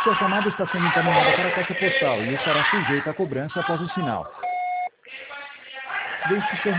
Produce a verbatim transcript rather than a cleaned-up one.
Sua chamada está sendo encaminhada para a caixa postal e estará sujeita a cobrança após o sinal. Deixe seu